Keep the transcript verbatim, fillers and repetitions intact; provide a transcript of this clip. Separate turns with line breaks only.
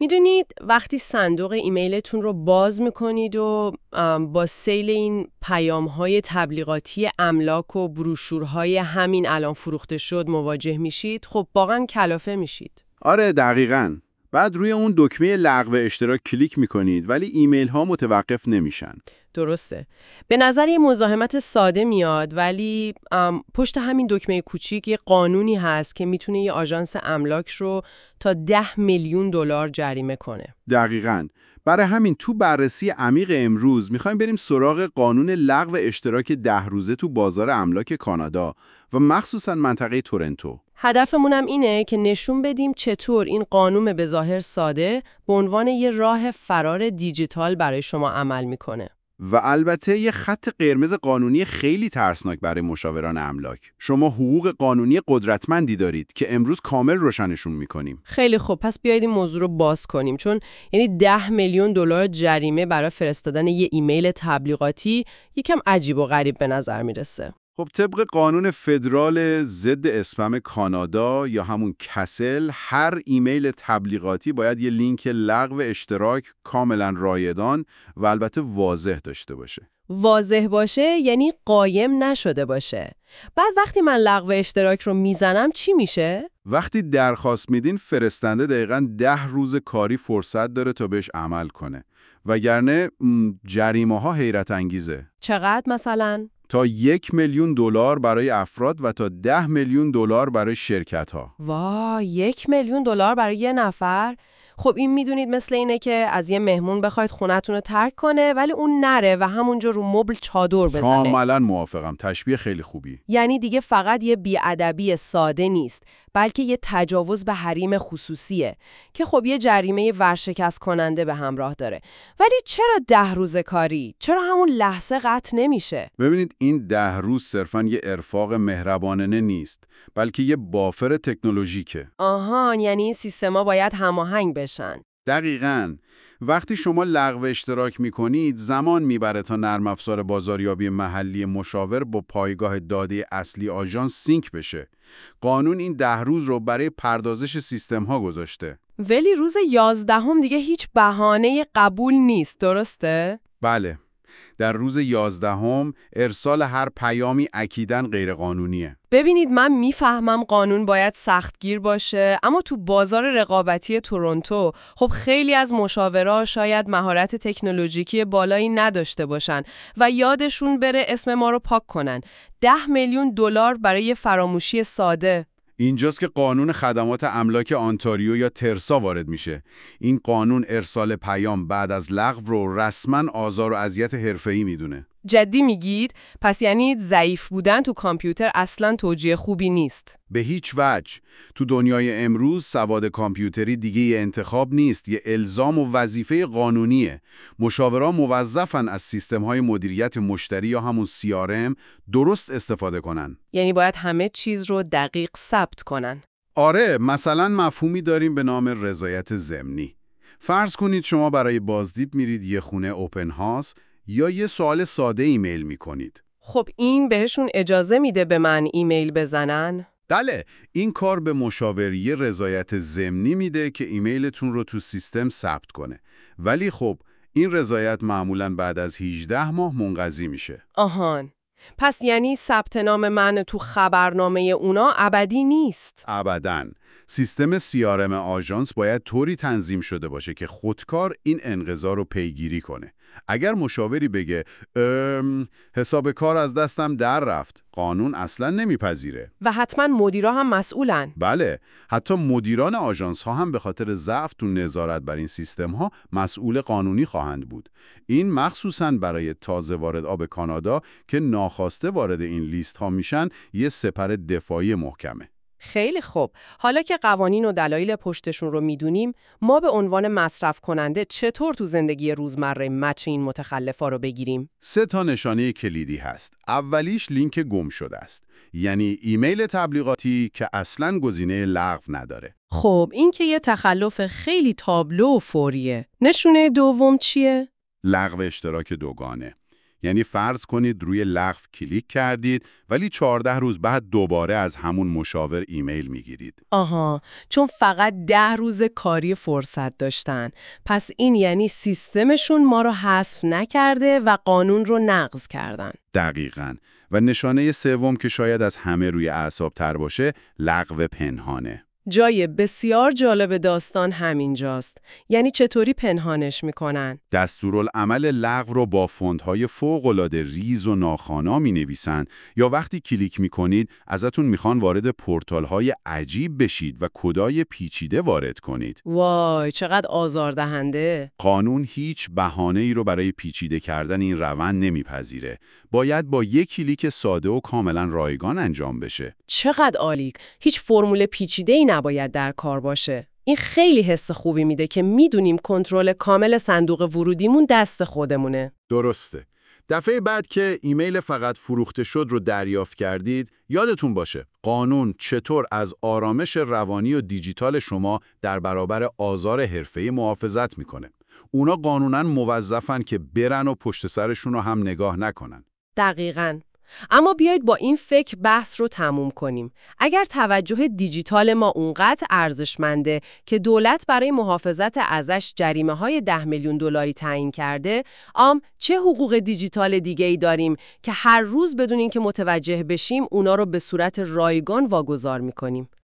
میدونید وقتی صندوق ایمیلتون رو باز میکنید و با سیل این پیام‌های تبلیغاتی املاک و بروشورهای همین الان فروخته شد مواجه میشید، خب واقعا کلافه میشید.
آره دقیقاً. بعد روی اون دکمه لغو اشتراک کلیک میکنید ولی ایمیل ها متوقف نمیشن.
درسته. به نظر یه مزاحمت ساده میاد ولی پشت همین دکمه کوچیک یه قانونی هست که میتونه یه آژانس املاک رو تا ده میلیون دلار جریمه کنه.
دقیقاً. برای همین تو بررسی عمیق امروز میخوایم بریم سراغ قانون لغو اشتراک ده روزه تو بازار املاک کانادا و مخصوصاً منطقه تورنتو.
هدفمونم اینه که نشون بدیم چطور این قانون به ظاهر ساده به عنوان یه راه فرار دیجیتال برای شما عمل میکنه.
و البته یه خط قرمز قانونی خیلی ترسناک برای مشاوران املاک. شما حقوق قانونی قدرتمندی دارید که امروز کامل روشنشون میکنیم.
خیلی خوب، پس بیایید این موضوع رو باز کنیم، چون یعنی ده میلیون دلار جریمه برای فرستادن یه ایمیل تبلیغاتی یکم عجیب و غریب به نظر میرسه.
خب طبق قانون فدرال ضد اسپم کانادا یا همون کسل، هر ایمیل تبلیغاتی باید یه لینک لغو اشتراک کاملا رایگان و البته واضح داشته باشه.
واضح باشه یعنی قایم نشده باشه. بعد وقتی من لغو اشتراک رو میزنم چی میشه؟
وقتی درخواست میدین فرستنده دقیقاً ده روز کاری فرصت داره تا بهش عمل کنه. وگرنه جریمه ها حیرت انگیزه.
چقدر مثلا؟
تا یک میلیون دلار برای افراد و تا ده میلیون دلار برای شرکت ها.
وای، یک میلیون دلار برای یه نفر؟ خب این میدونید مثل اینه که از یه مهمون بخواید خونتون رو ترک کنه ولی اون نره و همونجا رو مبل چادر بزنه.
کاملا موافقم. تشبیه خیلی خوبی.
یعنی دیگه فقط یه بی‌ادبی ساده نیست، بلکه یه تجاوز به حریم خصوصیه که خب یه جریمه ورشکست کننده به همراه داره. ولی چرا ده روز کاری؟ چرا همون لحظه قطع نمیشه؟
ببینید این ده روز صرفاً یه ارفاق مهربانانه نیست، بلکه یه بافر تکنولوژیکه.
آهان، یعنی این سیستما باید هماهنگ بشن.
دقیقاً. وقتی شما لغو اشتراک میکنید زمان میبره تا نرم افزار بازاریابی محلی مشاور با پایگاه داده اصلی آژانس سینک بشه. قانون این ده روز رو برای پردازش سیستم ها گذاشته.
ولی روز یازدهم دیگه هیچ بهانه قبول نیست، درسته؟
بله. در روز یازدهم ارسال هر پیامی اکیداً غیرقانونیه.
ببینید من میفهمم قانون باید سختگیر باشه، اما تو بازار رقابتی تورنتو خب خیلی از مشاورا شاید مهارت تکنولوژیکی بالایی نداشته باشن و یادشون بره اسم ما رو پاک کنن. ده میلیون دلار برای فراموشی ساده.
اینجاست که قانون خدمات املاک آنتاریو یا ترسا وارد میشه. این قانون ارسال پیام بعد از لغو رو رسما آزار و اذیت حرفه‌ای میدونه.
جدی میگید؟ پس یعنی ضعیف بودن تو کامپیوتر اصلاً توجیه خوبی نیست.
به هیچ وجه. تو دنیای امروز سواد کامپیوتری دیگه یه انتخاب نیست، یه الزام و وظیفه قانونیه. مشاوران موظفن از سیستم‌های مدیریت مشتری یا همون سی آر ام درست استفاده کنن.
یعنی باید همه چیز رو دقیق ثبت کنن.
آره، مثلا مفهومی داریم به نام رضایت ضمنی. فرض کنید شما برای بازدید میرید یه خونه اوپن هاوس یا یه سوال ساده ایمیل میکنید.
خب این بهشون اجازه میده به من ایمیل بزنن؟
بله، این کار به مشاوری رضایت ضمنی میده که ایمیلتون رو تو سیستم ثبت کنه. ولی خب این رضایت معمولاً بعد از هجده ماه منقضی میشه.
آهان. پس یعنی ثبت نام من تو خبرنامه اونا ابدی نیست؟
ابداً. سیستم سی آر ام آژانس باید طوری تنظیم شده باشه که خودکار این انقضا رو پیگیری کنه. اگر مشاوری بگه حساب کار از دستم در رفت، قانون اصلا نمیپذیره.
و حتما مدیرا هم مسئولن.
بله، حتی مدیران آژانس ها هم به خاطر ضعف تو نظارت بر این سیستم ها مسئول قانونی خواهند بود. این مخصوصاً برای تازه وارد آب کانادا که ناخواسته وارد این لیست ها میشن یه سپر دفاعی محکمه.
خیلی خوب. حالا که قوانین و دلایل پشتشون رو میدونیم، ما به عنوان مصرف کننده چطور تو زندگی روزمره مچ این متخلفا رو بگیریم؟
سه تا نشانه کلیدی هست. اولیش لینک گم شده است. یعنی ایمیل تبلیغاتی که اصلاً گزینه لغو نداره.
خب این که یه تخلف خیلی تابلو و فوریه. نشونه دوم چیه؟
لغو اشتراک دوگانه. یعنی فرض کنید روی لغو کلیک کردید ولی چهارده روز بعد دوباره از همون مشاور ایمیل میگیرید.
آها، چون فقط ده روز کاری فرصت داشتن. پس این یعنی سیستمشون ما رو حذف نکرده و قانون رو نقض کردن.
دقیقاً. و نشانه سوم که شاید از همه روی اعصاب تر باشه، لغو پنهانه.
جای بسیار جالب داستان همینجاست. یعنی چطوری پنهانش میکنن؟
دستورالعمل لغو رو با فونت‌های فوق‌العاده ریز و ناخوانا می‌نویسن یا وقتی کلیک می‌کنید ازتون میخوان وارد پورتال‌های عجیب بشید و کدای پیچیده وارد کنید.
وای، چقدر آزاردهنده.
قانون هیچ بهانه‌ای رو برای پیچیده کردن این روند نمیپذیره. باید با یک کلیک ساده و کاملا رایگان انجام بشه.
چقدر عالی. هیچ فرمول پیچیده‌ای نباید در کار باشه. این خیلی حس خوبی میده که میدونیم کنترل کامل صندوق ورودیمون دست خودمونه.
درسته. دفعه بعد که ایمیل فقط فروخته شد رو دریافت کردید، یادتون باشه قانون چطور از آرامش روانی و دیجیتال شما در برابر آزار حرفه‌ای محافظت میکنه. اونا قانوناً موظفن که برن و پشت سرشون رو هم نگاه نکنن.
دقیقاً. اما بیایید با این فکر بحث رو تموم کنیم. اگر توجه دیجیتال ما اونقدر ارزشمنده که دولت برای محافظت ازش جریمه‌های ده میلیون دلاری تعیین کرده، عام چه حقوق دیجیتال دیگه‌ای داریم که هر روز بدون اینکه متوجه بشیم اونا رو به صورت رایگان واگذار می‌کنیم؟